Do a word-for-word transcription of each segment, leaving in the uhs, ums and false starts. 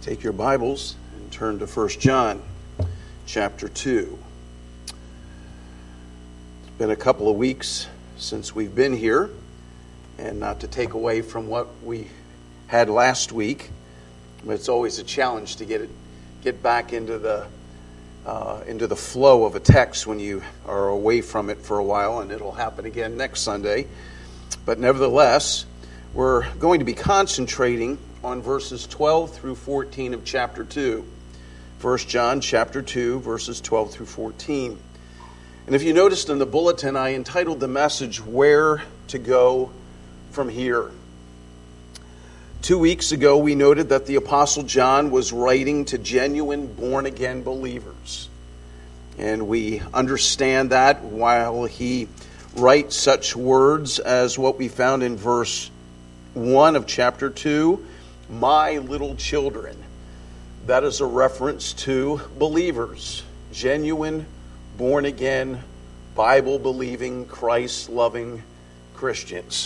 Take your Bibles and turn to First John chapter two. It's been a couple of weeks since we've been here, and not to take away from what we had last week, but it's always a challenge to get it, get back into the uh, into the flow of a text when you are away from it for a while, and it'll happen again next Sunday. But nevertheless, we're going to be concentrating on verses twelve through fourteen of chapter two. First John chapter two, verses twelve through fourteen. And if you noticed in the bulletin, I entitled the message, Where to Go From Here. Two weeks ago, we noted that the Apostle John was writing to genuine born-again believers. And we understand that while he writes such words as what we found in verse one of chapter two, my little children. That is a reference to believers, genuine, born-again, Bible-believing, Christ-loving Christians.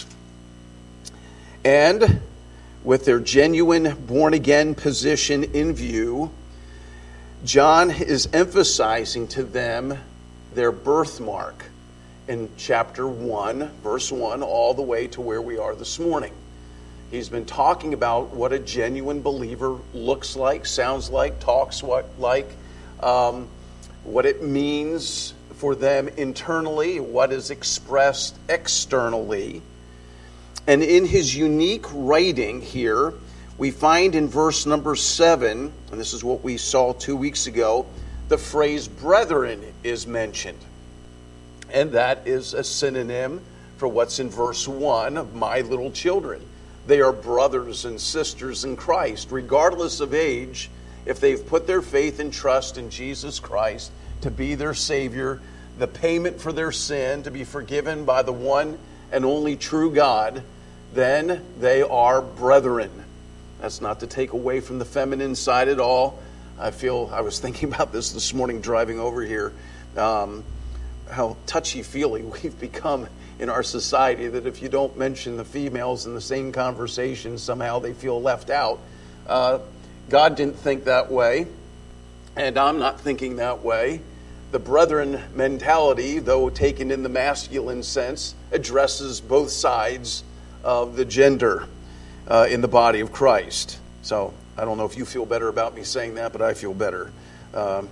And with their genuine, born-again position in view, John is emphasizing to them their birthmark in chapter one, verse one, all the way to where we are this morning. He's been talking about what a genuine believer looks like, sounds like, talks what like, um, what it means for them internally, what is expressed externally. And in his unique writing here, we find in verse number seven, and this is what we saw two weeks ago, the phrase brethren is mentioned. And that is a synonym for what's in verse one of my little children. They are brothers and sisters in Christ, regardless of age. If they've put their faith and trust in Jesus Christ to be their Savior, the payment for their sin, to be forgiven by the one and only true God, then they are brethren. That's not to take away from the feminine side at all. I feel, I was thinking about this this morning driving over here, um, how touchy-feely we've become in our society, that if you don't mention the females in the same conversation, somehow they feel left out. Uh, God didn't think that way, and I'm not thinking that way. The brethren mentality, though taken in the masculine sense, addresses both sides of the gender uh, in the body of Christ. So I don't know if you feel better about me saying that, but I feel better. Um,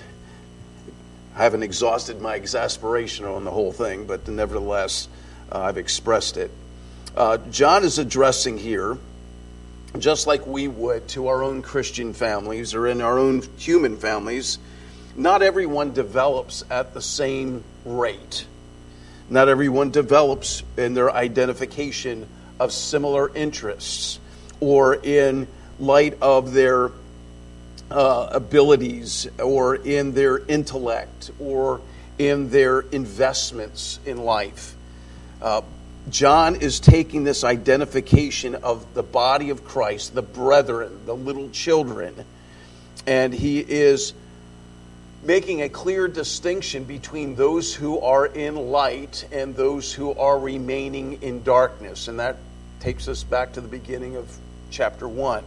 I haven't exhausted my exasperation on the whole thing, but nevertheless, uh, I've expressed it. Uh, John is addressing here, just like we would to our own Christian families or in our own human families, not everyone develops at the same rate. Not everyone develops in their identification of similar interests or in light of their Uh, abilities or in their intellect or in their investments in life. Uh, John is taking this identification of the body of Christ, the brethren, the little children, and he is making a clear distinction between those who are in light and those who are remaining in darkness. And that takes us back to the beginning of chapter one.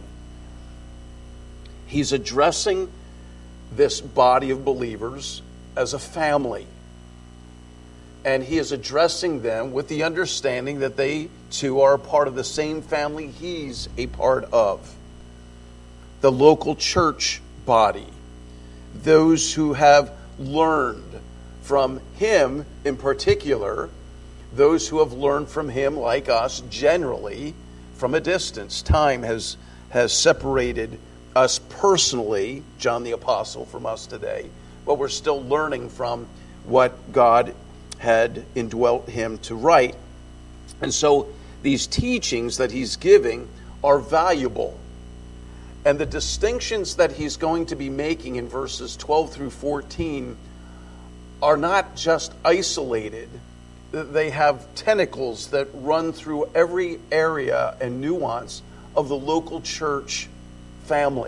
He's addressing this body of believers as a family. And he is addressing them with the understanding that they too are a part of the same family he's a part of. The local church body. Those who have learned from him in particular. Those who have learned from him, like us, generally from a distance. Time has, has separated us personally, John the Apostle, from us today, but we're still learning from what God had indwelt him to write. And so these teachings that he's giving are valuable. And the distinctions that he's going to be making in verses twelve through fourteen are not just isolated. They have tentacles that run through every area and nuance of the local church family.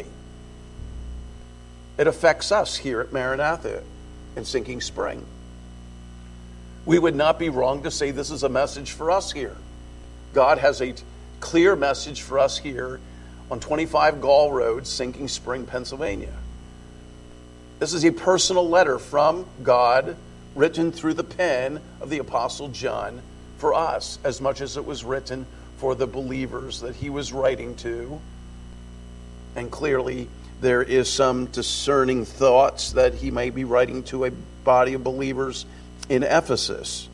It affects us here at Maranatha in Sinking Spring. We would not be wrong to say this is a message for us here. God has a clear message for us here on twenty-five Gall Road, Sinking Spring, Pennsylvania. This is a personal letter from God written through the pen of the Apostle John for us, as much as it was written for the believers that he was writing to. And clearly there is some discerning thoughts that he may be writing to a body of believers in Ephesus.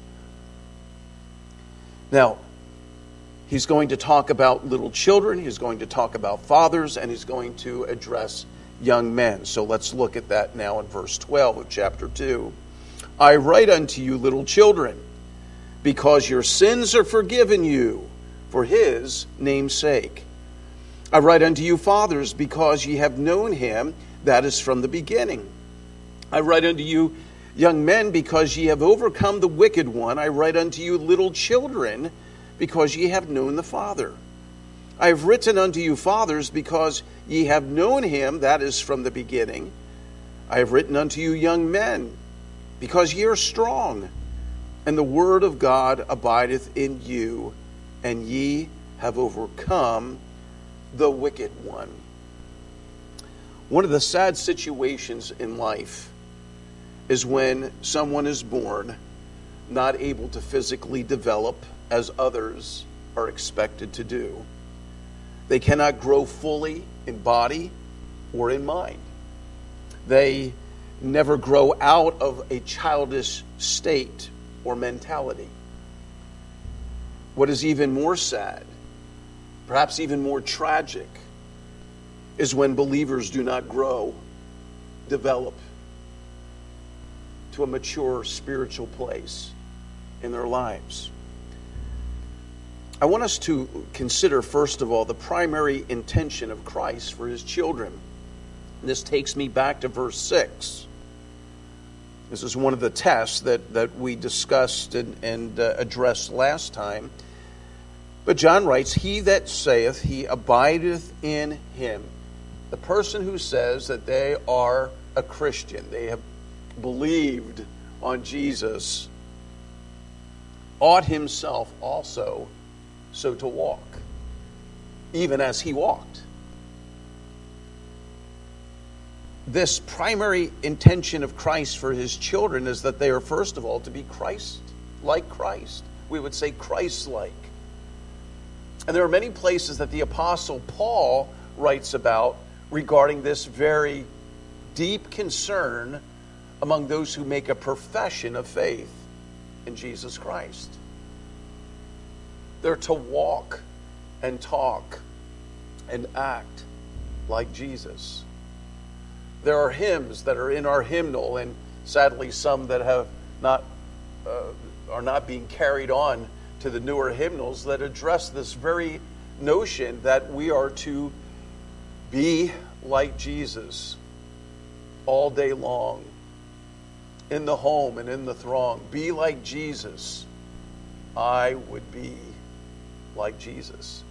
Now, he's going to talk about little children, he's going to talk about fathers, and he's going to address young men. So let's look at that now in verse twelve of chapter two. I write unto you, little children, because your sins are forgiven you for his name's sake. I write unto you, fathers, because ye have known him that is from the beginning. I write unto you, young men, because ye have overcome the wicked one. I write unto you, little children, because ye have known the Father. I have written unto you, fathers, because ye have known him that is from the beginning. I have written unto you, young men, because ye are strong, and the word of God abideth in you, and ye have overcome the wicked one. One of the sad situations in life is when someone is born not able to physically develop as others are expected to do. They cannot grow fully in body or in mind. They never grow out of a childish state or mentality. What is even more sad, perhaps even more tragic, is when believers do not grow, develop to a mature spiritual place in their lives. I want us to consider, first of all, the primary intention of Christ for his children. This takes me back to verse six. This is one of the tests that, that we discussed and, and uh, addressed last time. But John writes, he that saith he abideth in him. The person who says that they are a Christian, they have believed on Jesus, ought himself also so to walk, even as he walked. This primary intention of Christ for his children is that they are, first of all, to be Christ, like Christ. We would say Christ-like. And there are many places that the Apostle Paul writes about regarding this very deep concern among those who make a profession of faith in Jesus Christ. They're to walk and talk and act like Jesus. There are hymns that are in our hymnal, and sadly some that have not uh, are not being carried on to the newer hymnals that address this very notion that we are to be like Jesus all day long, in the home and in the throng. Be like Jesus. I would be like Jesus.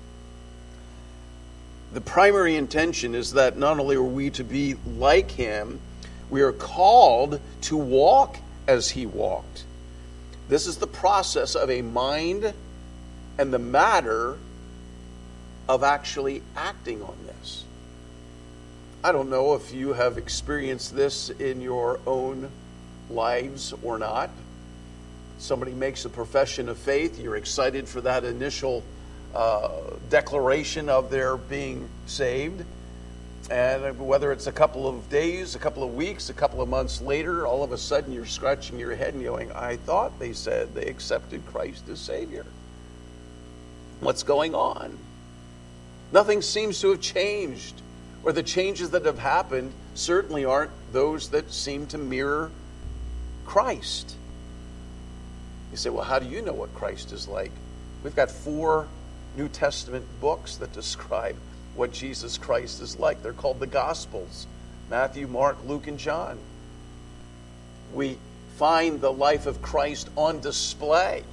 The primary intention is that not only are we to be like him, we are called to walk as he walked. This is the process of a mind and the matter of actually acting on this. I don't know if you have experienced this in your own lives or not. Somebody makes a profession of faith, you're excited for that initial uh, declaration of their being saved. And whether it's a couple of days, a couple of weeks, a couple of months later, all of a sudden you're scratching your head and going, I thought they said they accepted Christ as Savior. What's going on? Nothing seems to have changed. Or the changes that have happened certainly aren't those that seem to mirror Christ. You say, well, how do you know what Christ is like? We've got four New Testament books that describe what Jesus Christ is like. They're called the Gospels: Matthew, Mark, Luke, and John. We find the life of Christ on display.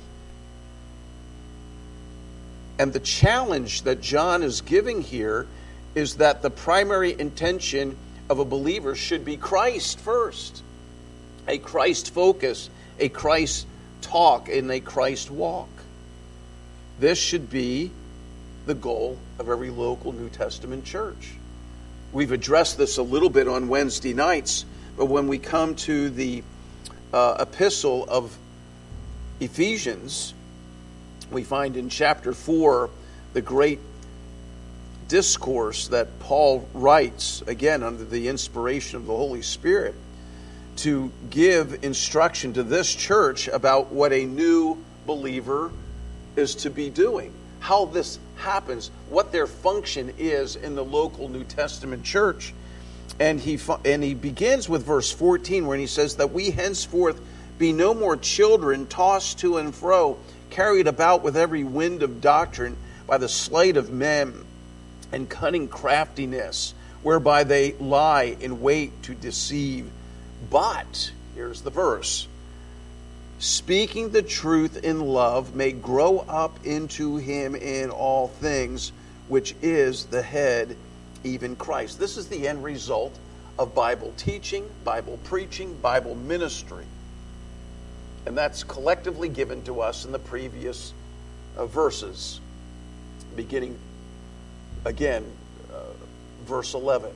And the challenge that John is giving here is that the primary intention of a believer should be Christ first. A Christ focus, a Christ talk, and a Christ walk. This should be the goal of every local New Testament church. We've addressed this a little bit on Wednesday nights, but when we come to the uh, epistle of Ephesians, we find in chapter four the great discourse that Paul writes, again under the inspiration of the Holy Spirit, to give instruction to this church about what a new believer is to be doing, how this happens, what their function is in the local New Testament church. And he and he begins with verse fourteen, where he says that we henceforth be no more children, tossed to and fro, carried about with every wind of doctrine by the sleight of men and cunning craftiness, whereby they lie in wait to deceive. But, here's the verse, speaking the truth in love may grow up into him in all things, which is the head, even Christ. This is the end result of Bible teaching, Bible preaching, Bible ministry. And that's collectively given to us in the previous uh, verses, beginning again, uh, verse eleven.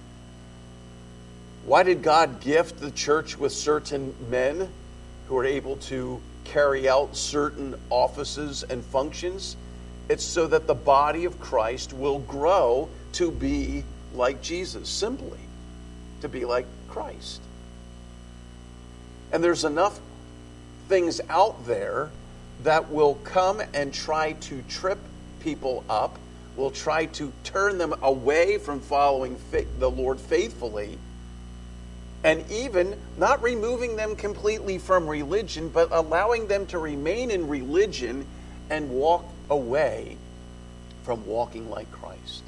Why did God gift the church with certain men who are able to carry out certain offices and functions? It's so that the body of Christ will grow to be like Jesus, simply to be like Christ. And there's enough things out there that will come and try to trip people up, will try to turn them away from following the Lord faithfully, and even not removing them completely from religion, but allowing them to remain in religion and walk away from walking like Christ.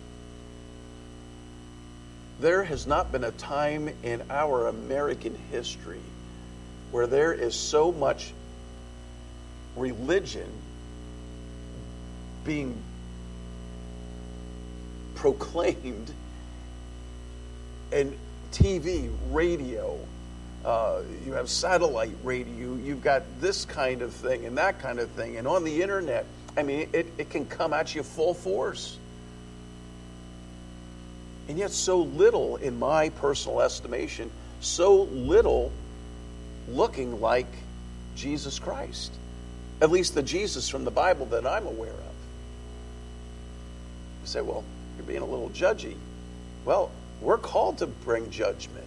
There has not been a time in our American history where there is so much religion being proclaimed, and T V, radio, uh, you have satellite radio, you've got this kind of thing and that kind of thing, and on the internet. I mean, it, it can come at you full force. And yet so little, in my personal estimation, so little looking like Jesus Christ. At least the Jesus from the Bible that I'm aware of. You say, well, you're being a little judgy. Well, we're called to bring judgment.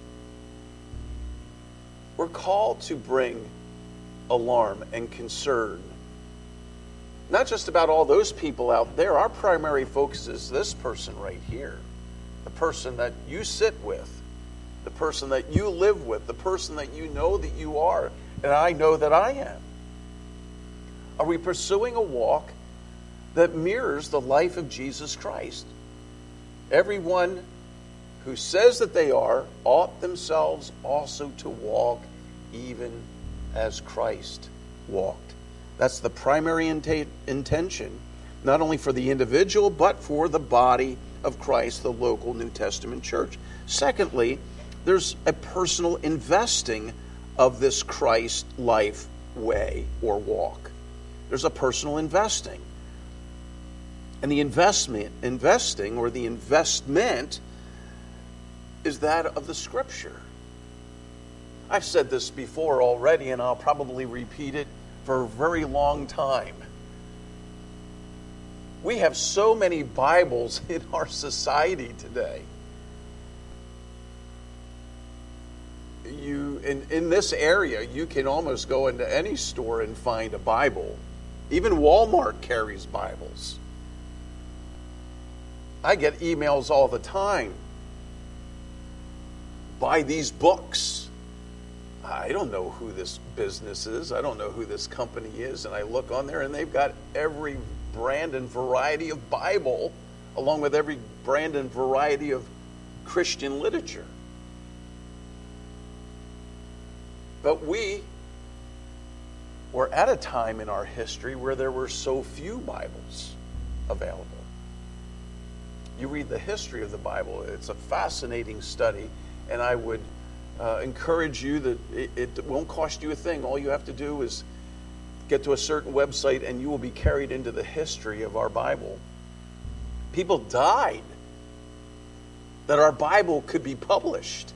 We're called to bring alarm and concern. Not just about all those people out there. Our primary focus is this person right here. The person that you sit with. The person that you live with. The person that you know that you are. And I know that I am. Are we pursuing a walk that mirrors the life of Jesus Christ? Everyone who says that they are ought themselves also to walk even as Christ walked. That's the primary int- intention, not only for the individual, but for the body of Christ, the local New Testament church. Secondly, there's a personal investing of this Christ life way or walk. There's a personal investing. And the investment, investing or the investment is that of the Scripture. I've said this before already, and I'll probably repeat it for a very long time. We have so many Bibles in our society today. You in, in this area, you can almost go into any store and find a Bible. Even Walmart carries Bibles. I get emails all the time. Buy these books. I don't know who this business is. I don't know who this company is. And I look on there and they've got every brand and variety of Bible, along with every brand and variety of Christian literature. But we were at a time in our history where there were so few Bibles available. You read the history of the Bible, it's a fascinating study, and I would uh, encourage you that it, it won't cost you a thing. All you have to do is get to a certain website and you will be carried into the history of our Bible. People died that our Bible could be published.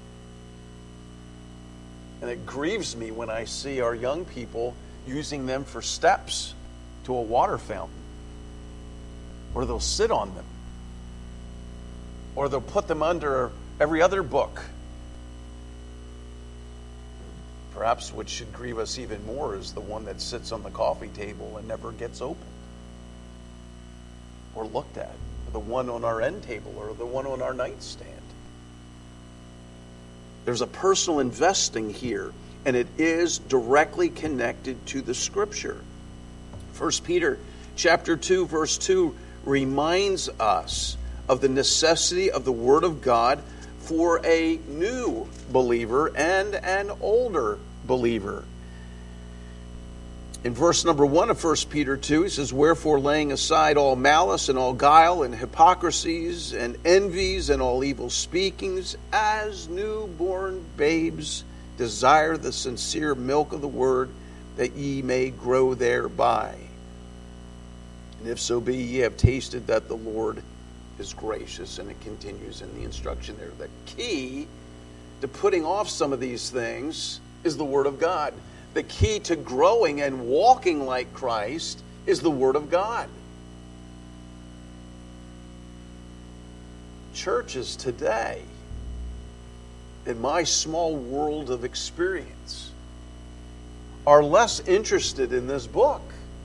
And it grieves me when I see our young people using them for steps to a water fountain. Or they'll sit on them. Or they'll put them under every other book. Perhaps what should grieve us even more is the one that sits on the coffee table and never gets opened or looked at, or the one on our end table, or the one on our nightstand. There's a personal investing here, and it is directly connected to the Scripture. First Peter chapter two, verse two reminds us of the necessity of the Word of God for a new believer and an older believer. In verse number one of First Peter two, he says, "Wherefore, laying aside all malice and all guile and hypocrisies and envies and all evil speakings, as newborn babes desire the sincere milk of the word, that ye may grow thereby. And if so be ye have tasted that the Lord is gracious." And it continues in the instruction there. The key to putting off some of these things is the Word of God. The key to growing and walking like Christ is the Word of God. Churches today, in my small world of experience, are less interested in this book.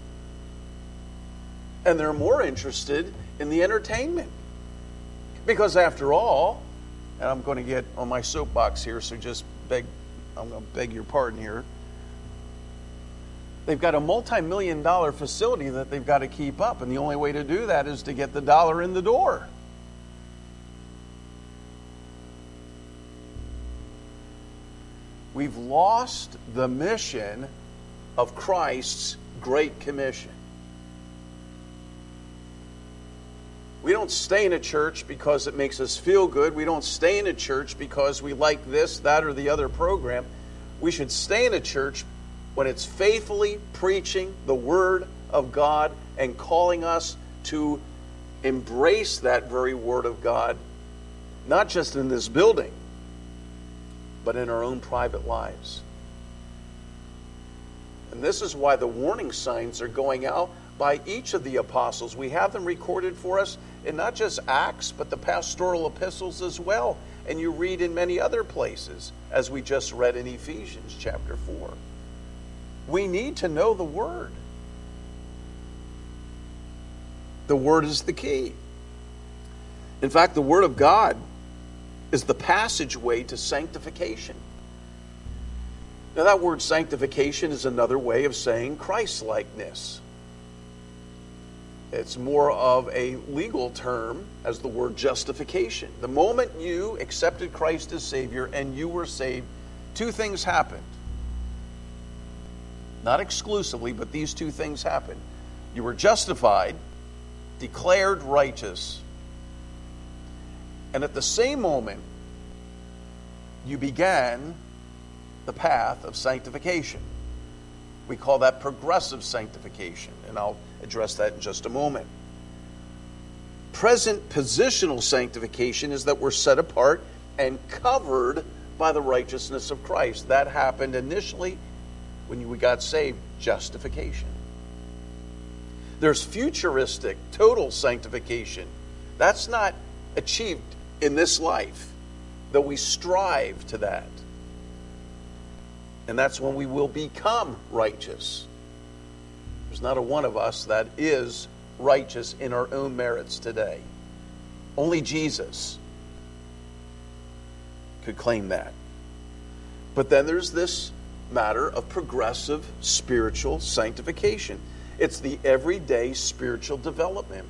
And they're more interested in the entertainment. Because after all, and I'm going to get on my soapbox here, so just beg, I'm going to beg your pardon here. They've got a multi-million dollar facility that they've got to keep up, and the only way to do that is to get the dollar in the door. We've lost the mission of Christ's Great Commission. We don't stay in a church because it makes us feel good. We don't stay in a church because we like this, that, or the other program. We should stay in a church when it's faithfully preaching the Word of God and calling us to embrace that very Word of God, not just in this building, but in our own private lives. And this is why the warning signs are going out by each of the apostles. We have them recorded for us in not just Acts, but the pastoral epistles as well. And you read in many other places, as we just read in Ephesians chapter four. We need to know the Word. The Word is the key. In fact, the Word of God is the passageway to sanctification. Now, that word sanctification is another way of saying Christ-likeness. It's more of a legal term as the word justification. The moment you accepted Christ as Savior and you were saved, two things happened. Not exclusively, but these two things happened. You were justified, declared righteous, and at the same moment, you began the path of sanctification. We call that progressive sanctification, and I'll address that in just a moment. Present positional sanctification is that we're set apart and covered by the righteousness of Christ. That happened initially when we got saved, justification. There's futuristic, total sanctification. That's not achieved in this life, though we strive to that. And that's when we will become righteous. There's not a one of us that is righteous in our own merits today. Only Jesus could claim that. But then there's this matter of progressive spiritual sanctification. It's the everyday spiritual development.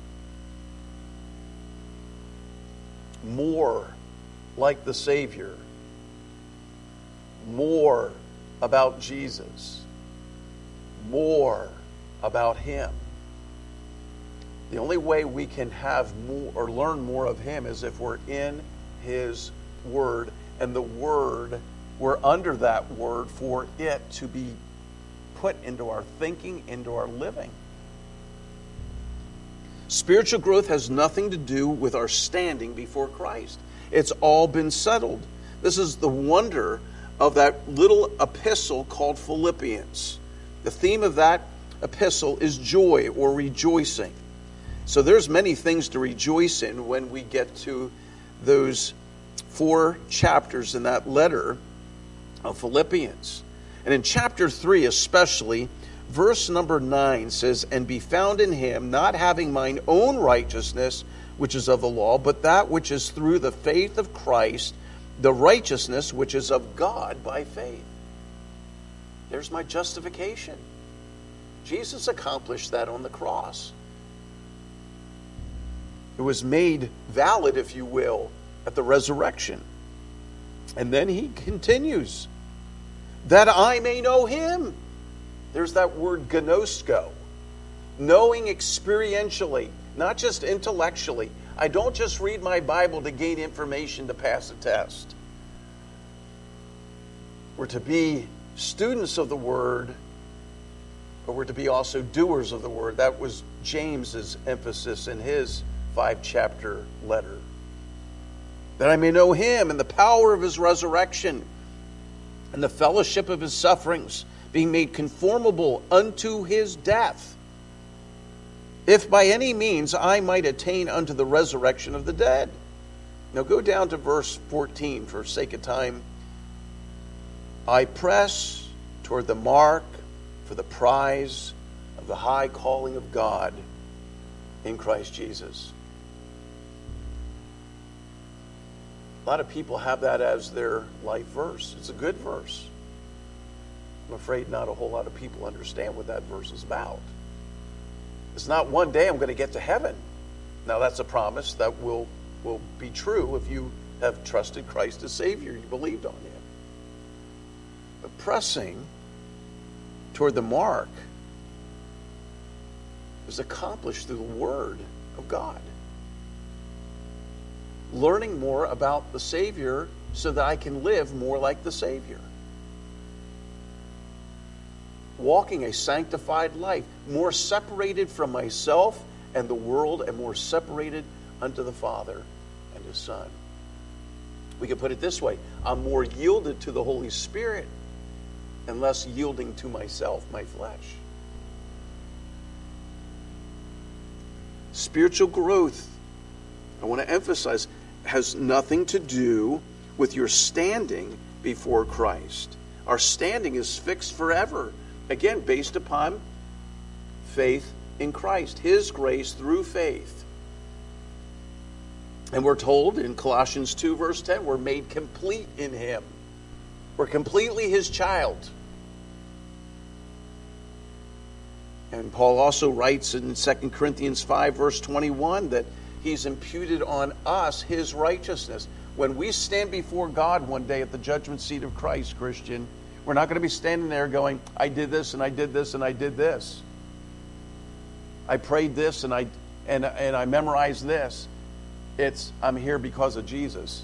More like the Savior. More about Jesus. More about Him. The only way we can have more or learn more of Him is if we're in His Word, and the Word, we're under that Word for it to be put into our thinking, into our living. Spiritual growth has nothing to do with our standing before Christ. It's all been settled. This is the wonder of that little epistle called Philippians. The theme of that epistle is joy or rejoicing. So there's many things to rejoice in when we get to those four chapters in that letter of Philippians. And in chapter three especially, verse number nine says, "And be found in him, not having mine own righteousness, which is of the law, but that which is through the faith of Christ, the righteousness which is of God by faith." There's my justification. Jesus accomplished that on the cross. It was made valid, if you will, at the resurrection. And then he continues, "That I may know him." There's that word gnosko. Knowing experientially, not just intellectually. I don't just read my Bible to gain information to pass a test. We're to be students of the Word, but we're to be also doers of the Word. That was James's emphasis in his five-chapter letter. "That I may know him and the power of his resurrection and the fellowship of his sufferings, being made conformable unto his death, if by any means I might attain unto the resurrection of the dead." Now go down to verse fourteen for sake of time. "I press toward the mark for the prize of the high calling of God in Christ Jesus." A lot of people have that as their life verse. It's a good verse. I'm afraid not a whole lot of people understand what that verse is about. It's not one day I'm going to get to heaven. Now that's a promise that will, will be true if you have trusted Christ as Savior, you believed on him. But pressing toward the mark is accomplished through the Word of God. Learning more about the Savior so that I can live more like the Savior. Walking a sanctified life, more separated from myself and the world, and more separated unto the Father and His Son. We could put it this way: I'm more yielded to the Holy Spirit and less yielding to myself, my flesh. Spiritual growth, I want to emphasize, has nothing to do with your standing before Christ. Our standing is fixed forever. Again, based upon faith in Christ, His grace through faith. And we're told in Colossians two, verse ten, we're made complete in Him. We're completely His child. And Paul also writes in Second Corinthians five, verse twenty-one, that He's imputed on us His righteousness. When we stand before God one day at the judgment seat of Christ, Christian, we're not going to be standing there going, I did this and I did this and I did this. I prayed this and I and and I memorized this. It's, I'm here because of Jesus.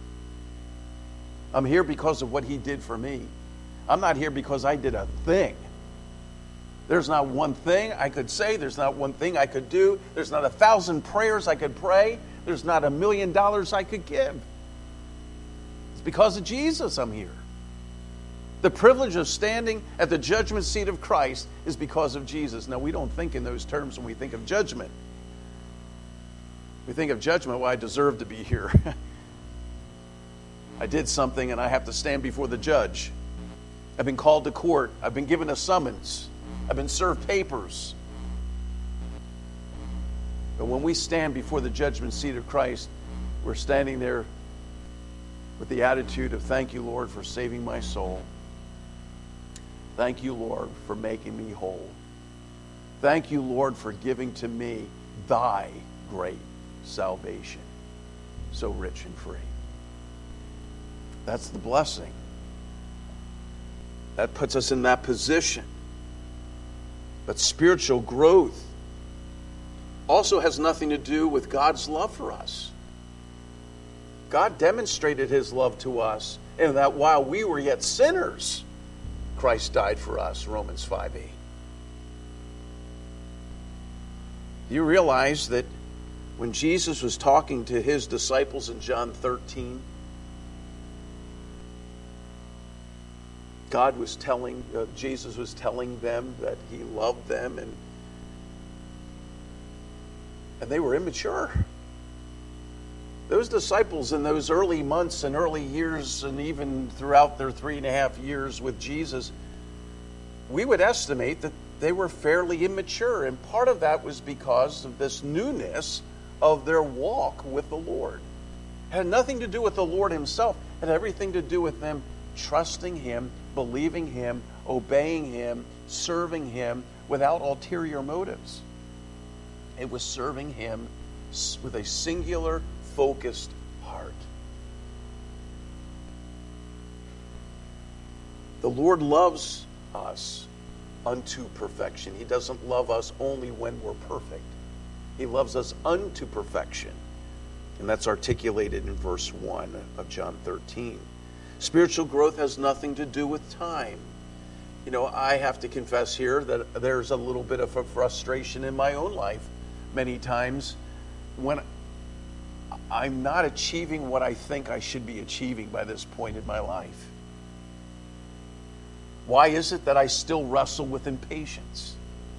I'm here because of what He did for me. I'm not here because I did a thing. There's not one thing I could say. There's not one thing I could do. There's not a thousand prayers I could pray. There's not a million dollars I could give. It's because of Jesus I'm here. The privilege of standing at the judgment seat of Christ is because of Jesus. Now, we don't think in those terms when we think of judgment. We think of judgment, well, I deserve to be here. I did something and I have to stand before the judge. I've been called to court. I've been given a summons. I've been served papers. But when we stand before the judgment seat of Christ, we're standing there with the attitude of, thank you, Lord, for saving my soul. Thank you, Lord, for making me whole. Thank you, Lord, for giving to me thy great salvation, so rich and free. That's the blessing. That puts us in that position. But spiritual growth also has nothing to do with God's love for us. God demonstrated His love to us in that while we were yet sinners, Christ died for us, Romans five eight. You realize that when Jesus was talking to his disciples in John thirteen, God was telling, uh, Jesus was telling them that he loved them, and and they were immature. Those disciples in those early months and early years, and even throughout their three and a half years with Jesus, we would estimate that they were fairly immature. And part of that was because of this newness of their walk with the Lord. It had nothing to do with the Lord himself. It had everything to do with them trusting him, believing him, obeying him, serving him without ulterior motives. It was serving him with a singular, focused heart. The Lord loves us unto perfection. He doesn't love us only when we're perfect. He loves us unto perfection. And that's articulated in verse one of John thirteen. Spiritual growth has nothing to do with time. You know, I have to confess here that there's a little bit of a frustration in my own life many times when I'm not achieving what I think I should be achieving by this point in my life. Why is it that I still wrestle with impatience?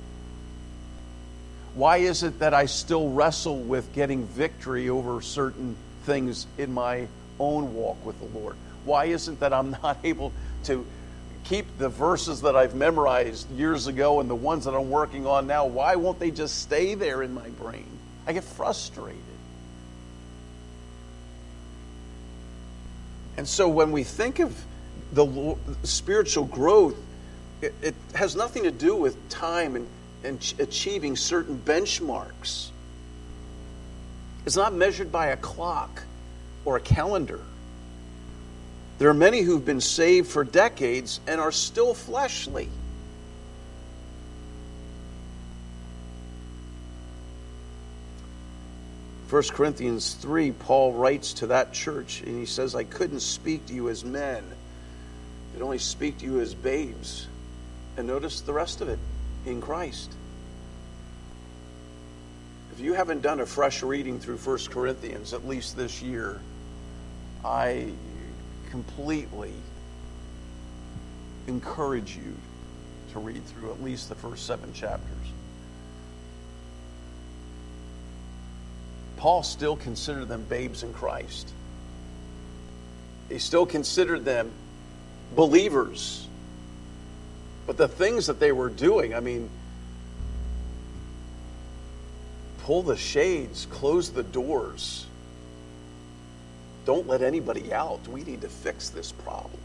Why is it that I still wrestle with getting victory over certain things in my own walk with the Lord? Why is it that I'm not able to keep the verses that I've memorized years ago and the ones that I'm working on now? Why won't they just stay there in my brain? I get frustrated. And so when we think of the spiritual growth, it, it has nothing to do with time and, and achieving certain benchmarks. It's not measured by a clock or a calendar. There are many who've been saved for decades and are still fleshly. First Corinthians three, Paul writes to that church, and he says, I couldn't speak to you as men. I could only speak to you as babes. And notice the rest of it, in Christ. If you haven't done a fresh reading through First Corinthians, at least this year, I completely encourage you to read through at least the first seven chapters. Paul still considered them babes in Christ. He still considered them believers. But the things that they were doing, I mean, pull the shades, close the doors. Don't let anybody out. We need to fix this problem.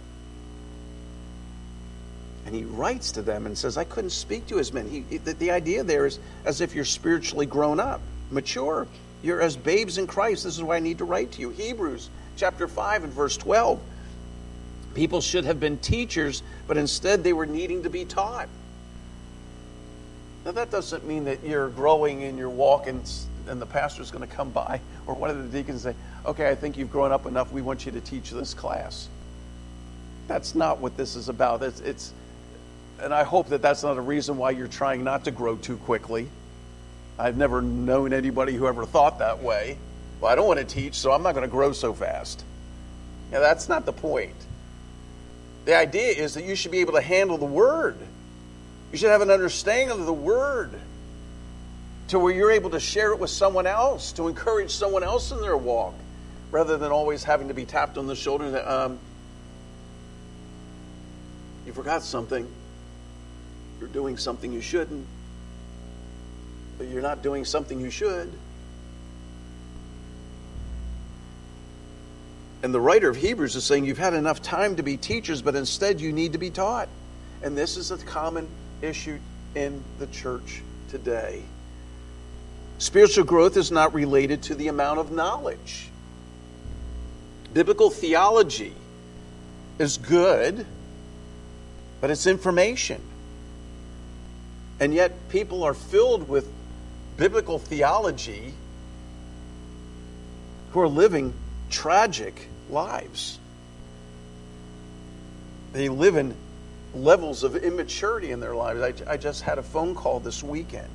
And he writes to them and says, I couldn't speak to you as men. He, the, the idea there is as if you're spiritually grown up, mature. You're as babes in Christ. This is why I need to write to you. Hebrews chapter five and verse twelve. People should have been teachers, but instead they were needing to be taught. Now that doesn't mean that you're growing in your walk and, and the pastor's going to come by or one of the deacons say, okay, I think you've grown up enough. We want you to teach this class. That's not what this is about. It's, it's and I hope that that's not a reason why you're trying not to grow too quickly. I've never known anybody who ever thought that way. Well, I don't want to teach, so I'm not going to grow so fast. Yeah, that's not the point. The idea is that you should be able to handle the Word. You should have an understanding of the Word to where you're able to share it with someone else, to encourage someone else in their walk, rather than always having to be tapped on the shoulder and say, um, you forgot something. You're doing something you shouldn't. But you're not doing something you should. And the writer of Hebrews is saying you've had enough time to be teachers, but instead you need to be taught. And this is a common issue in the church today. Spiritual growth is not related to the amount of knowledge. Biblical theology is good, but it's information. And yet people are filled with biblical theology who are living tragic lives. They live in levels of immaturity in their lives. I, I just had a phone call this weekend.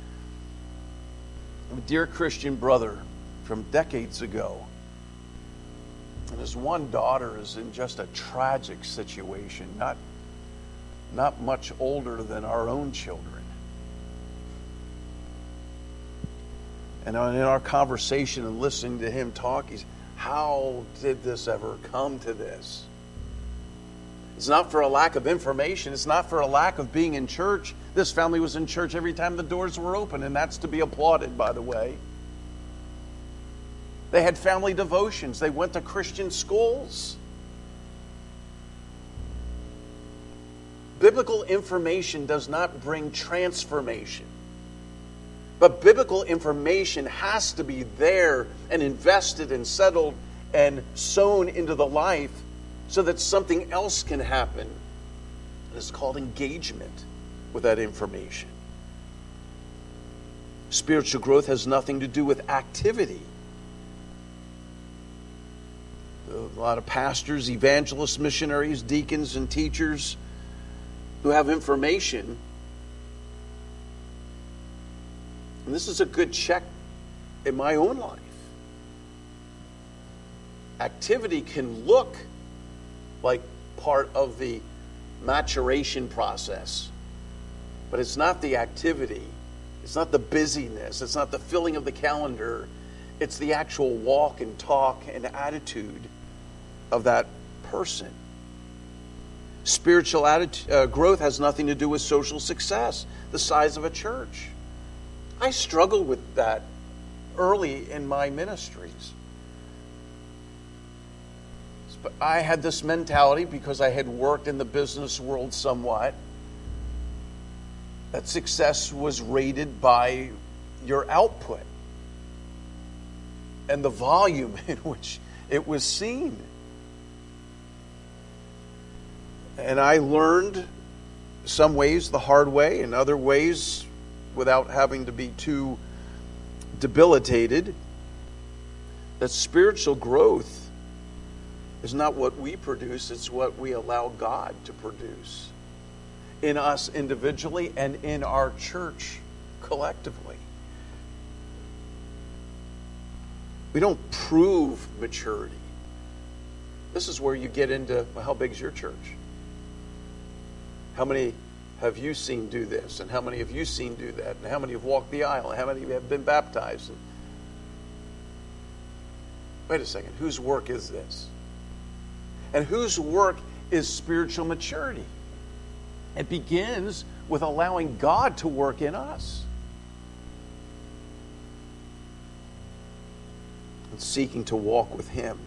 A dear Christian brother from decades ago. And his one daughter is in just a tragic situation, not, not much older than our own children. And in our conversation and listening to him talk, he's, how did this ever come to this? It's not for a lack of information. It's not for a lack of being in church. This family was in church every time the doors were open, and that's to be applauded, by the way. They had family devotions. They went to Christian schools. Biblical information does not bring transformation. But biblical information has to be there and invested and settled and sown into the life so that something else can happen. It's called engagement with that information. Spiritual growth has nothing to do with activity. A lot of pastors, evangelists, missionaries, deacons, and teachers who have information. And this is a good check in my own life. Activity can look like part of the maturation process, but it's not the activity. It's not the busyness. It's not the filling of the calendar. It's the actual walk and talk and attitude of that person. Spiritual attitude, uh, growth has nothing to do with social success, the size of a church. I struggled with that early in my ministries. But I had this mentality because I had worked in the business world somewhat, that success was rated by your output and the volume in which it was seen. And I learned some ways the hard way, and other ways without having to be too debilitated, that spiritual growth is not what we produce, it's what we allow God to produce in us individually and in our church collectively. We don't prove maturity. This is where you get into, well, how big is your church? How many have you seen do this? And how many have you seen do that? And how many have walked the aisle? And how many have been baptized? And wait a second, whose work is this? And whose work is spiritual maturity? It begins with allowing God to work in us. And seeking to walk with Him.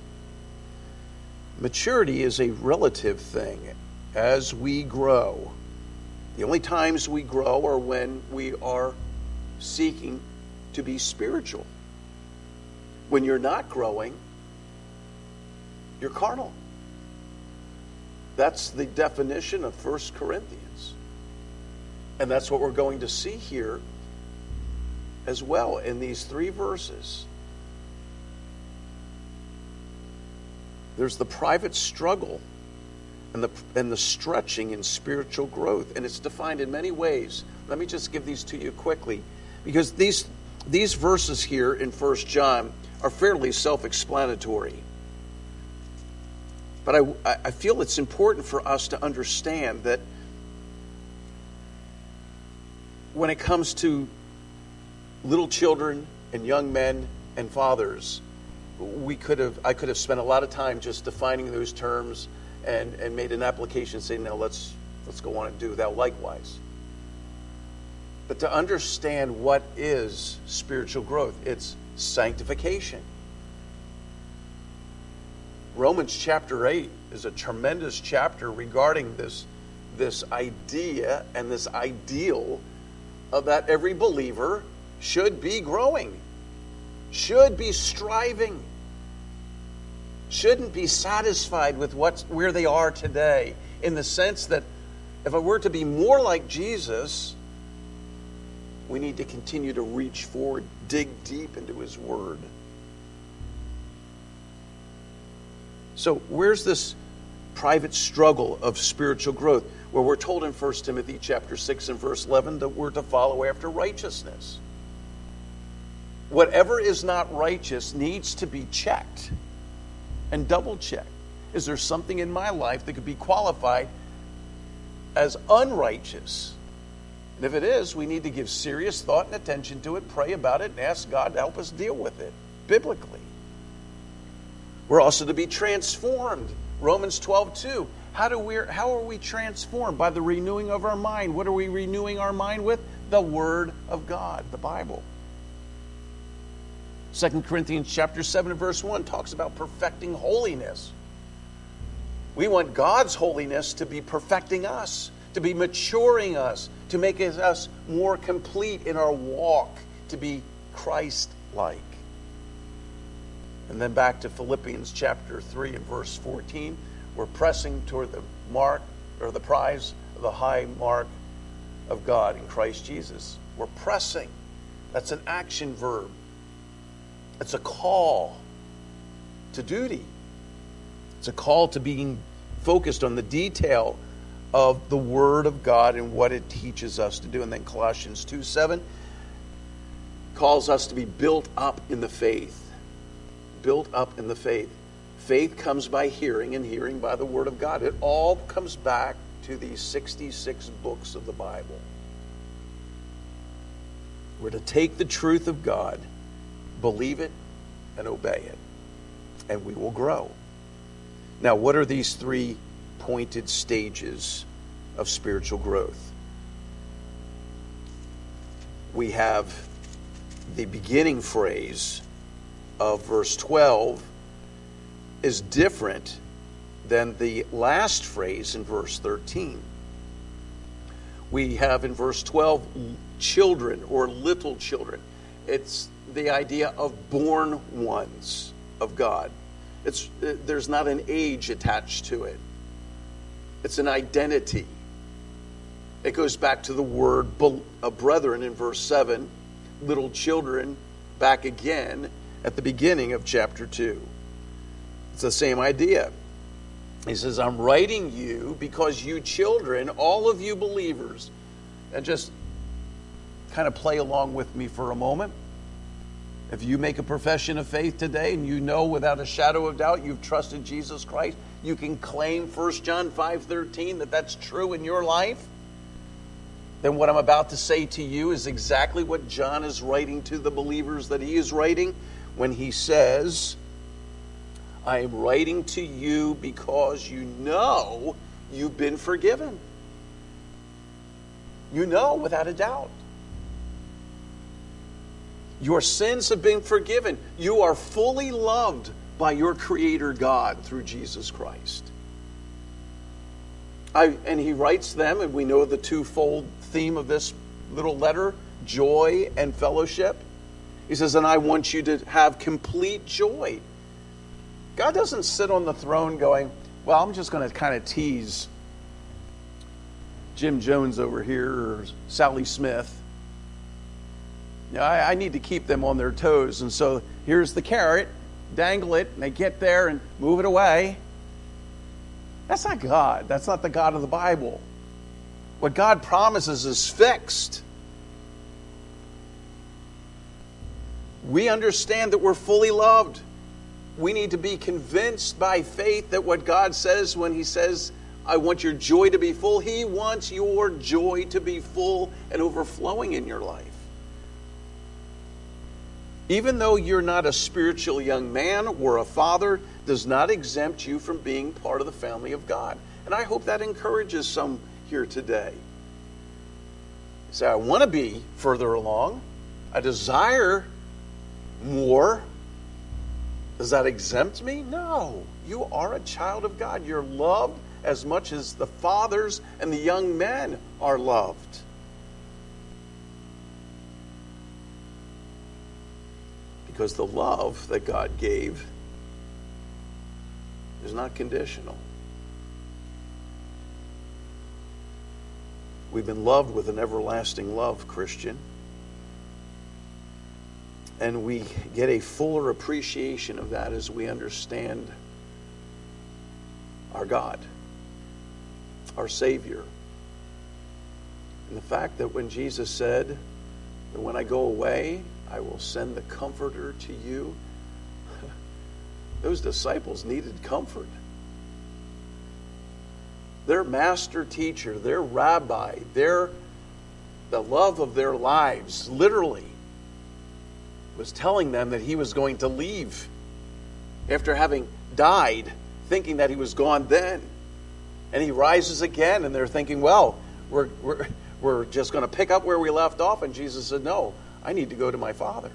Maturity is a relative thing. As we grow, the only times we grow are when we are seeking to be spiritual. When you're not growing, you're carnal. That's the definition of First Corinthians. And that's what we're going to see here as well in these three verses. There's the private struggle and the and the stretching in spiritual growth. And it's defined in many ways. Let me just give these to you quickly, because these these verses here in First John are fairly self-explanatory. But I, I feel it's important for us to understand that when it comes to little children and young men and fathers, we could have I could have spent a lot of time just defining those terms and, and made an application saying, now let's let's go on and do that likewise. But to understand what is spiritual growth, it's sanctification. Romans chapter eight is a tremendous chapter regarding this, this idea and this ideal of that every believer should be growing, should be striving, shouldn't be satisfied with what's, where they are today, in the sense that if I were to be more like Jesus, we need to continue to reach forward, dig deep into His Word. So where's this private struggle of spiritual growth, where we're told in First Timothy chapter six and verse eleven that we're to follow after righteousness. Whatever is not righteous needs to be checked and double checked. Is there something in my life that could be qualified as unrighteous? And if it is, we need to give serious thought and attention to it, pray about it, and ask God to help us deal with it biblically. We're also to be transformed. Romans twelve two. How do we, how are we transformed? By the renewing of our mind. What are we renewing our mind with? The Word of God, the Bible. Second Corinthians chapter seven and verse one talks about perfecting holiness. We want God's holiness to be perfecting us, to be maturing us, to make us more complete in our walk, to be Christ-like. And then back to Philippians chapter three and verse fourteen. We're pressing toward the mark, or the prize of the high mark of God in Christ Jesus. We're pressing. That's an action verb. It's a call to duty. It's a call to being focused on the detail of the Word of God and what it teaches us to do. And then Colossians two seven calls us to be built up in the faith. Built up in the faith. Faith comes by hearing, and hearing by the Word of God. It all comes back to these sixty-six books of the Bible. We're to take the truth of God, believe it, and obey it, and we will grow. Now, what are these three pointed stages of spiritual growth? We have the beginning phrase of verse twelve is different than the last phrase in verse thirteen. We have in verse twelve children or little children. It's the idea of born ones of God. It's there's not an age attached to it. It's an identity. It goes back to the word brethren in verse seven, little children back again at the beginning of chapter two. It's the same idea. He says, I'm writing you because you children, all of you believers, and just kind of play along with me for a moment. If you make a profession of faith today and you know without a shadow of doubt you've trusted Jesus Christ, you can claim First John five thirteen that that's true in your life, then what I'm about to say to you is exactly what John is writing to the believers that he is writing when he says, I am writing to you because you know you've been forgiven. You know without a doubt. Your sins have been forgiven. You are fully loved by your Creator God through Jesus Christ. I, and he writes them, and we know the twofold theme of this little letter, joy and fellowship. He says, and I want you to have complete joy. God doesn't sit on the throne going, well, I'm just going to kind of tease Jim Jones over here or Sally Smith. You know, I, I need to keep them on their toes. And so here's the carrot, dangle it, and they get there and move it away. That's not God. That's not the God of the Bible. What God promises is fixed. We understand that we're fully loved. We need to be convinced by faith that what God says when he says, I want your joy to be full, he wants your joy to be full and overflowing in your life. Even though you're not a spiritual young man or a father, does not exempt you from being part of the family of God. And I hope that encourages some here today. Say, I want to be further along. I desire more. Does that exempt me? No. You are a child of God. You're loved as much as the fathers and the young men are loved. Because the love that God gave is not conditional. We've been loved with an everlasting love, Christian. And we get a fuller appreciation of that as we understand our God, our Savior. And the fact that when Jesus said that when I go away, I will send the Comforter to you, those disciples needed comfort. Their master teacher, their rabbi, their the love of their lives, literally, was telling them that he was going to leave after having died, thinking that he was gone then. And he rises again, and they're thinking, well, we're, we're, we're just going to pick up where we left off. And Jesus said, no, I need to go to my Father.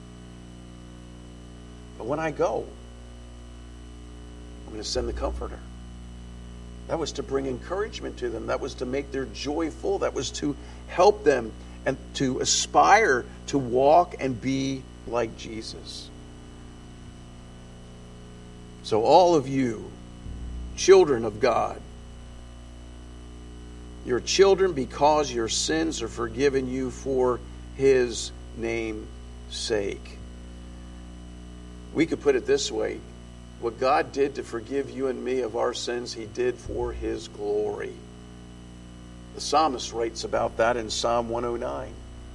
But when I go, I'm going to send the Comforter. That was to bring encouragement to them. That was to make their joy full. That was to help them and to aspire to walk and be like Jesus. So all of you, children of God, you're children because your sins are forgiven you for His name's sake. We could put it this way. What God did to forgive you and me of our sins, He did for His glory. The psalmist writes about that in Psalm one oh nine.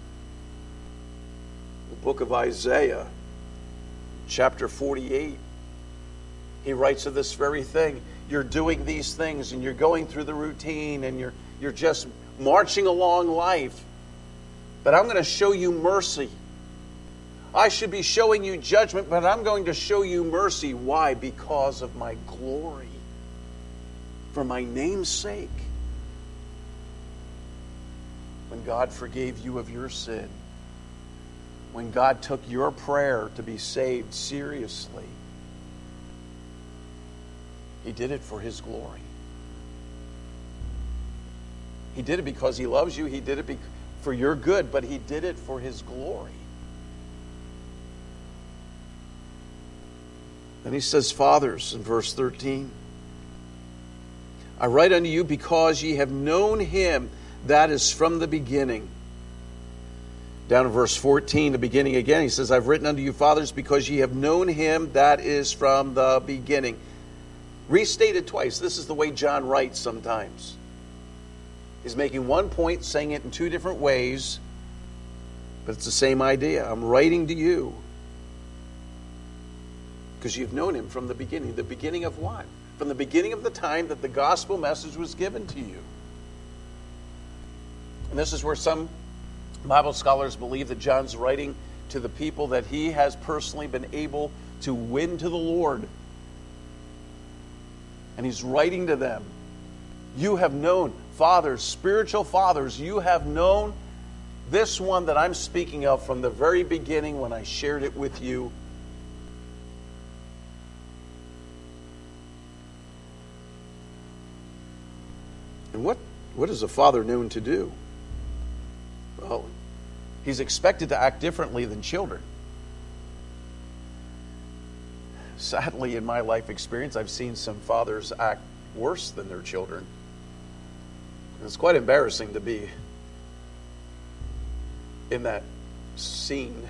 The book of Isaiah, chapter forty-eight, he writes of this very thing. You're doing these things and you're going through the routine and you're, you're just marching along life. But I'm going to show you mercy. I should be showing you judgment, but I'm going to show you mercy. Why? Because of my glory. For my name's sake. When God forgave you of your sin, when God took your prayer to be saved seriously, He did it for His glory. He did it because He loves you. He did it for your good, but He did it for His glory. And He says, fathers, in verse thirteen, I write unto you because ye have known Him that is from the beginning. Down in verse fourteen, the beginning again, he says, I've written unto you, fathers, because ye have known Him that is from the beginning. Restated twice. This is the way John writes sometimes. He's making one point, saying it in two different ways, but it's the same idea. I'm writing to you because you've known Him from the beginning. The beginning of what? From the beginning of the time that the gospel message was given to you. And this is where some Bible scholars believe that John's writing to the people that he has personally been able to win to the Lord. And he's writing to them. You have known, fathers, spiritual fathers, you have known this one that I'm speaking of from the very beginning when I shared it with you. And what, what is a father known to do? Well, he's expected to act differently than children. Sadly, in my life experience, I've seen some fathers act worse than their children. And it's quite embarrassing to be in that scene.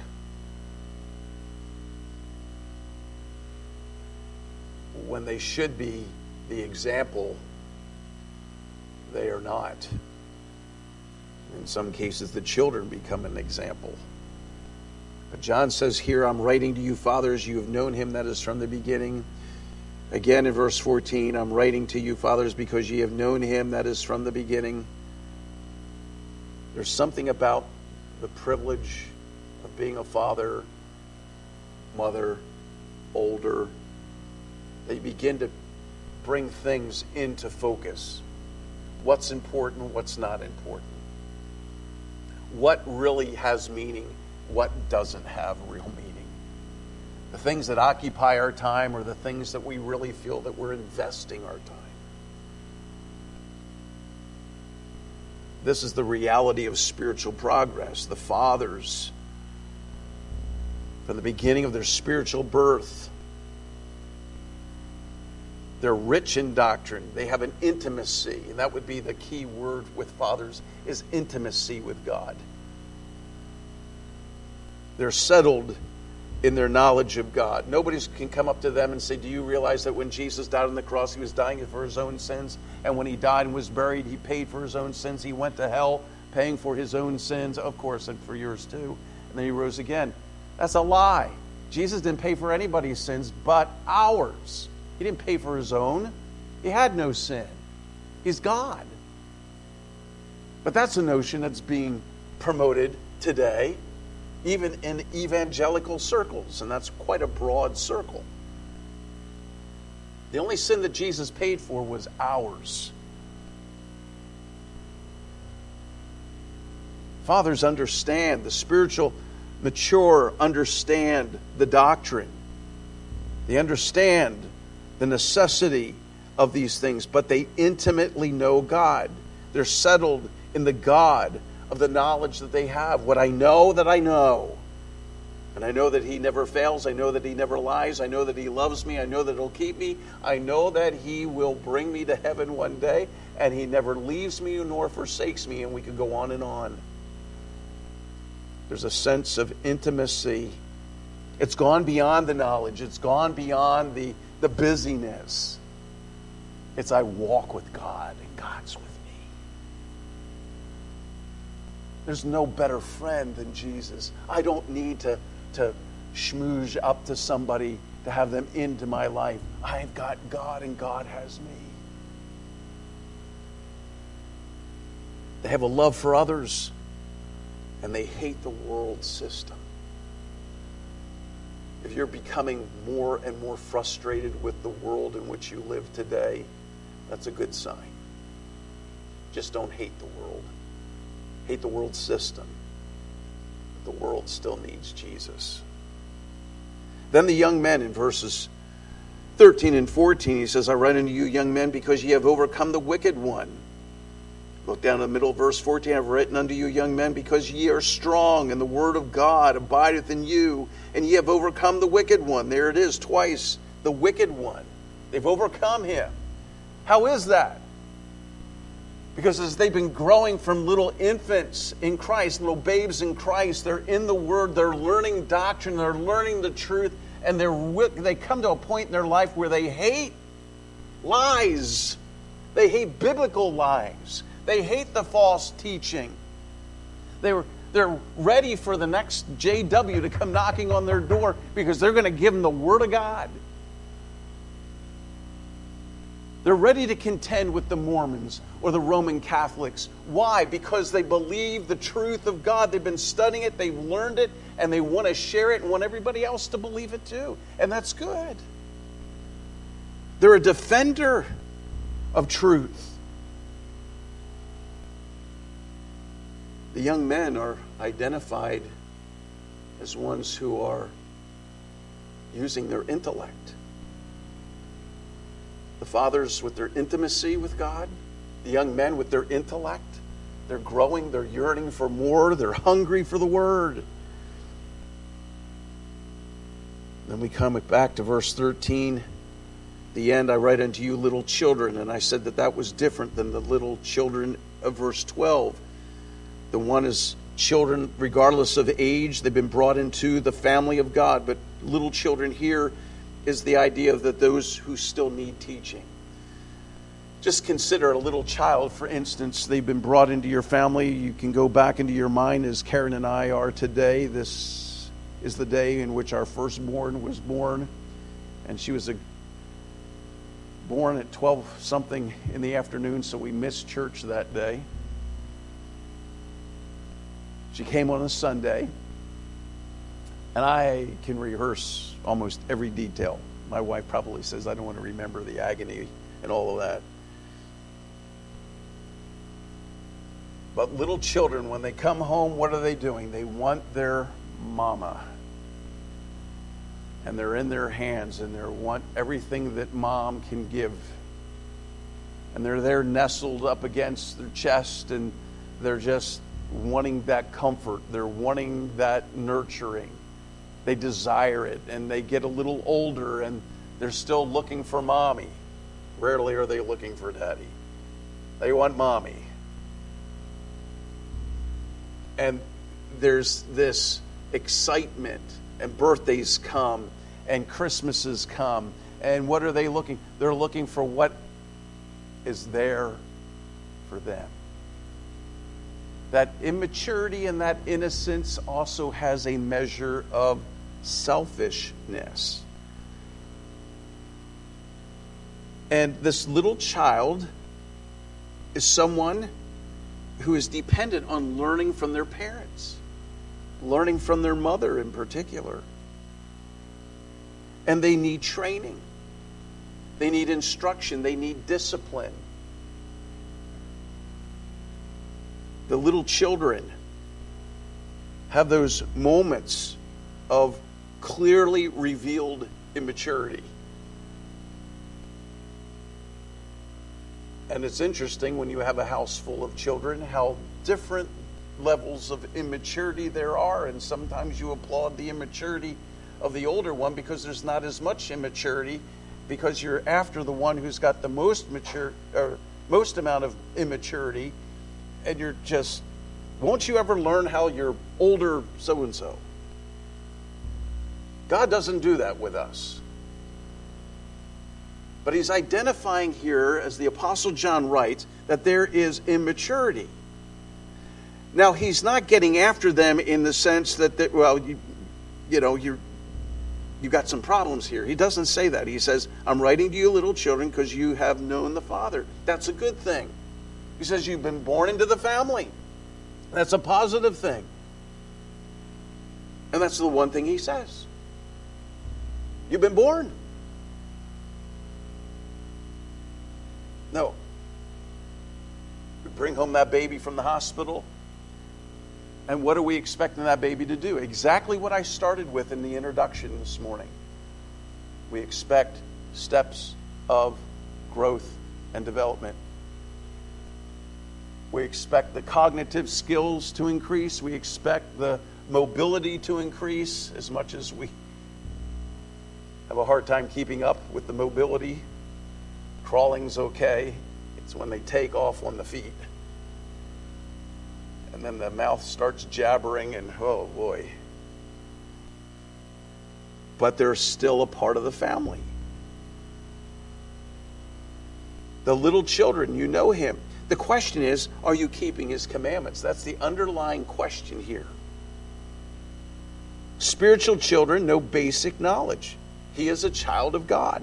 When they should be the example, they are not. In some cases, the children become an example. But John says here, I'm writing to you, fathers, you have known Him that is from the beginning. Again in verse fourteen, I'm writing to you, fathers, because ye have known Him that is from the beginning. There's something about the privilege of being a father, mother, older, that you begin to bring things into focus. What's important, what's not important. What really has meaning, what doesn't have real meaning. The things that occupy our time are the things that we really feel that we're investing our time. This is the reality of spiritual progress. The fathers, from the beginning of their spiritual birth, they're rich in doctrine. They have an intimacy, and that would be the key word with fathers, is intimacy with God. They're settled in their knowledge of God. Nobody can come up to them and say, do you realize that when Jesus died on the cross, he was dying for his own sins? And when he died and was buried, he paid for his own sins. He went to hell paying for his own sins, of course, and for yours too. And then he rose again. That's a lie. Jesus didn't pay for anybody's sins but ours. He didn't pay for his own. He had no sin. He's God. But that's a notion that's being promoted today, even in evangelical circles, and that's quite a broad circle. The only sin that Jesus paid for was ours. Fathers understand, the spiritual mature understand the doctrine. They understand the necessity of these things, but they intimately know God. They're settled in the God of the knowledge that they have. What I know that I know. And I know that he never fails. I know that he never lies. I know that he loves me. I know that he'll keep me. I know that he will bring me to heaven one day. And he never leaves me nor forsakes me. And we could go on and on. There's a sense of intimacy. It's gone beyond the knowledge. It's gone beyond the, the busyness. It's I walk with God and God's with me. There's no better friend than Jesus. I don't need to, to schmooze up to somebody to have them into my life. I've got God and God has me. They have a love for others and they hate the world system. If you're becoming more and more frustrated with the world in which you live today, that's a good sign. Just don't hate the world. Hate the world system. The world still needs Jesus. Then the young men in verses thirteen and fourteen, he says, I write unto you, young men, because ye have overcome the wicked one. Look down in the middle of verse fourteen. I've written unto you, young men, because ye are strong, and the word of God abideth in you, and ye have overcome the wicked one. There it is, twice, the wicked one. They've overcome him. How is that? Because as they've been growing from little infants in Christ, little babes in Christ, they're in the Word, they're learning doctrine, they're learning the truth, and they're they come to a point in their life where they hate lies. They hate biblical lies. They hate the false teaching. They were, they're ready for the next J W to come knocking on their door because they're going to give them the Word of God. They're ready to contend with the Mormons or the Roman Catholics. Why? Because they believe the truth of God. They've been studying it, they've learned it, and they want to share it and want everybody else to believe it too. And that's good. They're a defender of truth. The young men are identified as ones who are using their intellect. The fathers with their intimacy with God, the young men with their intellect. They're growing, they're yearning for more, they're hungry for the Word. Then we come back to verse thirteen. The end, I write unto you little children. And I said that that was different than the little children of verse twelve. The one is children regardless of age. They've been brought into the family of God. But little children here is the idea of that those who still need teaching. Just consider a little child, for instance. They've been brought into your family. You can go back into your mind as Karen and I are today. This is the day in which our firstborn was born. And she was a, born at twelve something in the afternoon, so we missed church that day. She came on a Sunday. And I can rehearse almost every detail. My wife probably says I don't want to remember the agony and all of that. But little children, when they come home, what are they doing? They want their mama. And they're in their hands and they want everything that mom can give. And they're there nestled up against their chest and they're just wanting that comfort. They're wanting that nurturing. They desire it, and they get a little older, and they're still looking for mommy. Rarely are they looking for daddy. They want mommy. And there's this excitement and birthdays come, and Christmases come. And what are they looking? They're looking for what is there for them. That immaturity and that innocence also has a measure of selfishness. And this little child is someone who is dependent on learning from their parents, learning from their mother in particular. And they need training. They need instruction. They need discipline. The little children have those moments of clearly revealed immaturity. And it's interesting when you have a house full of children how different levels of immaturity there are. And sometimes you applaud the immaturity of the older one because there's not as much immaturity, because you're after the one who's got the most mature or most amount of immaturity, and you're just, won't you ever learn how your older so-and-so? God doesn't do that with us. But he's identifying here, as the Apostle John writes, that there is immaturity. Now, he's not getting after them in the sense that, that well, you, you know, you're, you've got some problems here. He doesn't say that. He says, I'm writing to you, little children, because you have known the Father. That's a good thing. He says you've been born into the family. That's a positive thing. And that's the one thing he says. You've been born. No. We bring home that baby from the hospital. And what are we expecting that baby to do? Exactly what I started with in the introduction this morning. We expect steps of growth and development. We expect the cognitive skills to increase. We expect the mobility to increase, as much as we have a hard time keeping up with the mobility. Crawling's okay. It's when they take off on the feet. And then the mouth starts jabbering, and oh boy. But they're still a part of the family. The little children, you know him. The question is, are you keeping his commandments? That's the underlying question here. Spiritual children know basic knowledge. He is a child of God.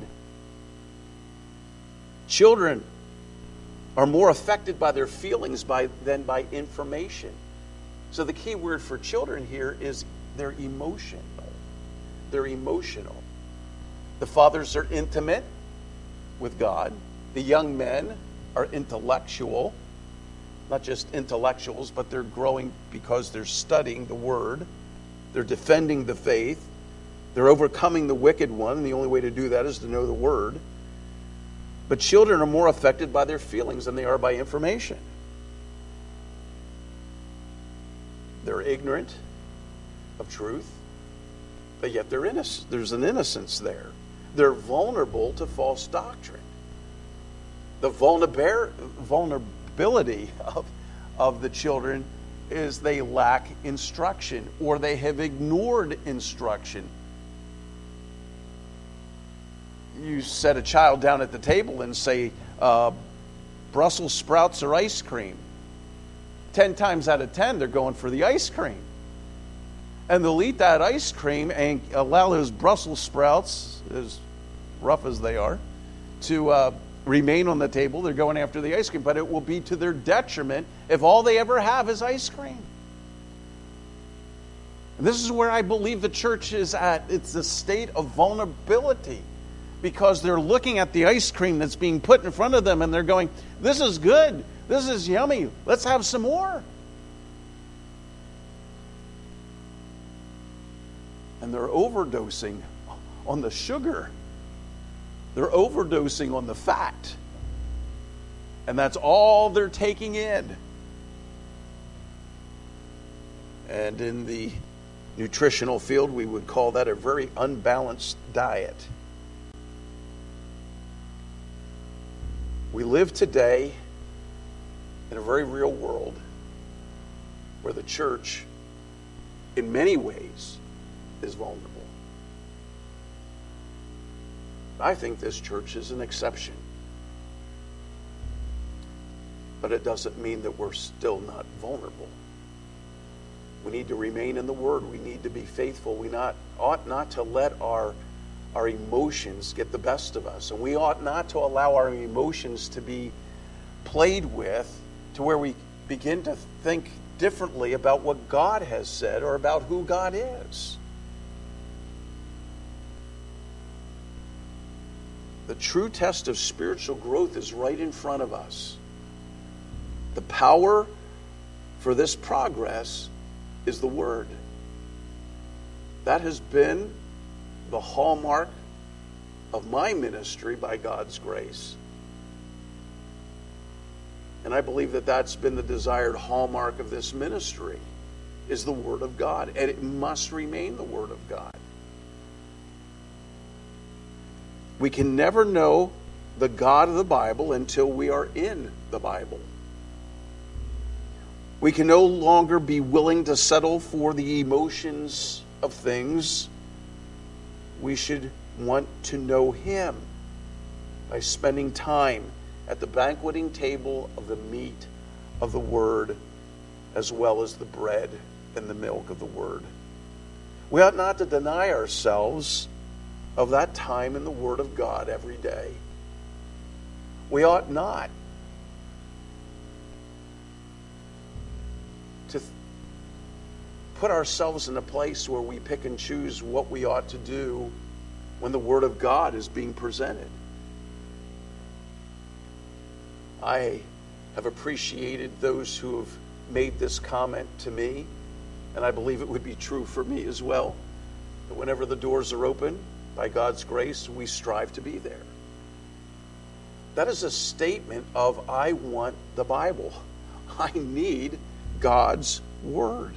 Children are more affected by their feelings by, than by information. So the key word for children here is they're emotional. They're emotional. The fathers are intimate with God. The young men are intellectual. Not just intellectuals, but they're growing because they're studying the Word. They're defending the faith. They're overcoming the wicked one. And the only way to do that is to know the Word. But children are more affected by their feelings than they are by information. They're ignorant of truth, but yet they're innocent. There's an innocence there. They're vulnerable to false doctrine. The vulnerability of, of the children is they lack instruction, or they have ignored instruction. You set a child down at the table and say, uh, Brussels sprouts or ice cream. Ten times out of ten, they're going for the ice cream. And they'll eat that ice cream and allow those Brussels sprouts, as rough as they are, to uh, remain on the table. They're going after the ice cream, but it will be to their detriment if all they ever have is ice cream. And this is where I believe the church is at. It's a state of vulnerability. Because they're looking at the ice cream that's being put in front of them and they're going, this is good. This is yummy. Let's have some more. And they're overdosing on the sugar. They're overdosing on the fat. And that's all they're taking in. And in the nutritional field, we would call that a very unbalanced diet. We live today in a very real world where the church, in many ways, is vulnerable. I think this church is an exception. But it doesn't mean that we're still not vulnerable. We need to remain in the Word. We need to be faithful. We not ought not to let our, our emotions get the best of us. And we ought not to allow our emotions to be played with to where we begin to think differently about what God has said or about who God is. The true test of spiritual growth is right in front of us. The power for this progress is the Word. That has been the hallmark of my ministry by God's grace. And I believe that that's been the desired hallmark of this ministry, is the Word of God. And it must remain the Word of God. We can never know the God of the Bible until we are in the Bible. We can no longer be willing to settle for the emotions of things. We should want to know Him by spending time at the banqueting table of the meat of the Word, as well as the bread and the milk of the Word. We ought not to deny ourselves of that time in the Word of God every day. We ought not to put ourselves in a place where we pick and choose what we ought to do when the Word of God is being presented. I have appreciated those who have made this comment to me, and I believe it would be true for me as well, that whenever the doors are open, by God's grace, we strive to be there. That is a statement of, I want the Bible. I need God's Word.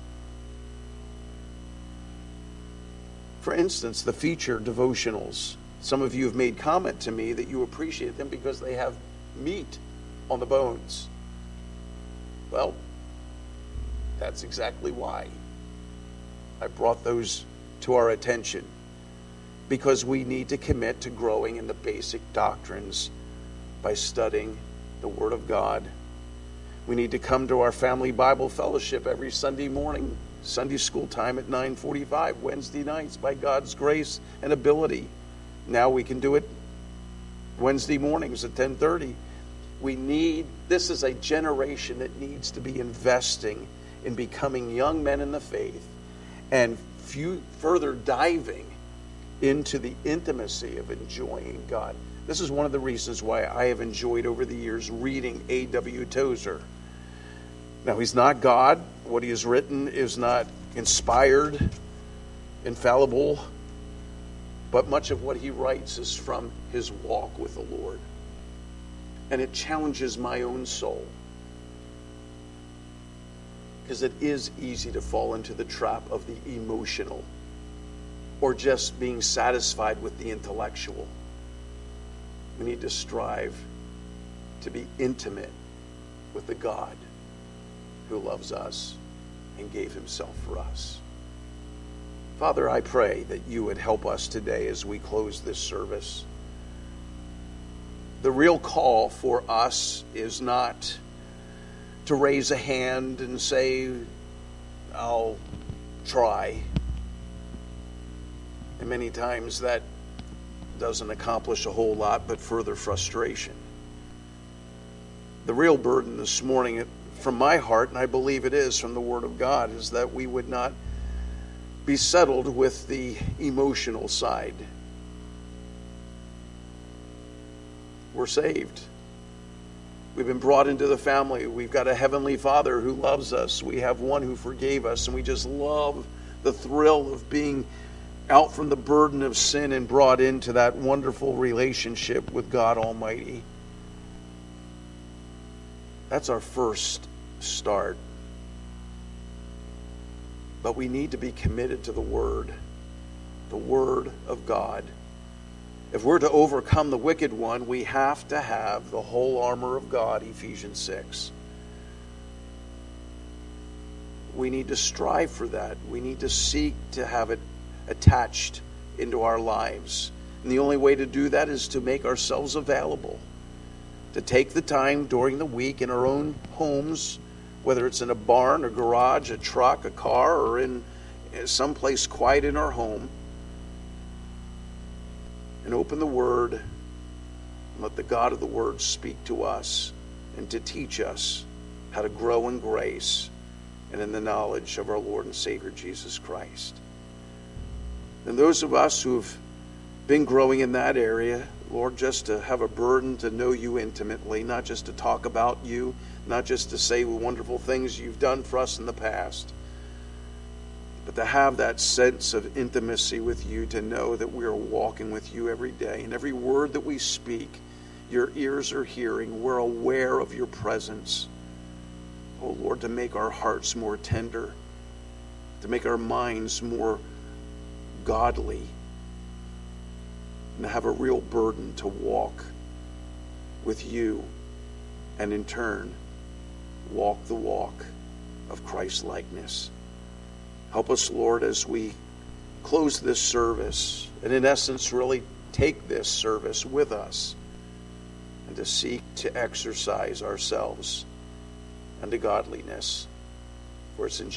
For instance, the feature devotionals. Some of you have made comment to me that you appreciate them because they have meat on the bones. Well, that's exactly why I brought those to our attention. Because we need to commit to growing in the basic doctrines by studying the Word of God. We need to come to our family Bible fellowship every Sunday morning, Sunday school time at nine forty-five, Wednesday nights by God's grace and ability. Now we can do it Wednesday mornings at ten thirty. We need, this is a generation that needs to be investing in becoming young men in the faith and few, further diving into the intimacy of enjoying God. This is one of the reasons why I have enjoyed over the years reading A W Tozer. Now, he's not God. What he has written is not inspired, infallible, but much of what he writes is from his walk with the Lord. And it challenges my own soul. Because it is easy to fall into the trap of the emotional, or just being satisfied with the intellectual. We need to strive to be intimate with the God who loves us and gave himself for us. Father, I pray that you would help us today as we close this service. The real call for us is not to raise a hand and say, I'll try. And many times that doesn't accomplish a whole lot, but further frustration. The real burden this morning from my heart, and I believe it is from the Word of God, is that we would not be settled with the emotional side. We're saved. We've been brought into the family. We've got a Heavenly Father who loves us. We have one who forgave us, and we just love the thrill of being out from the burden of sin and brought into that wonderful relationship with God Almighty. That's our first start. But we need to be committed to the Word, the Word of God. If we're to overcome the wicked one, we have to have the whole armor of God, Ephesians six. We need to strive for that. We need to seek to have it attached into our lives. And the only way to do that is to make ourselves available, to take the time during the week in our own homes, whether it's in a barn, a garage, a truck, a car, or in someplace quiet in our home, and open the Word and let the God of the Word speak to us and to teach us how to grow in grace and in the knowledge of our Lord and Savior Jesus Christ. And those of us who've been growing in that area, Lord, just to have a burden to know you intimately, not just to talk about you, not just to say wonderful things you've done for us in the past, but to have that sense of intimacy with you, to know that we are walking with you every day. And every word that we speak, your ears are hearing. We're aware of your presence. Oh, Lord, to make our hearts more tender, to make our minds more godly, and to have a real burden to walk with you, and in turn, walk the walk of Christ-likeness. Help us, Lord, as we close this service, and in essence really take this service with us, and to seek to exercise ourselves unto godliness. For it's in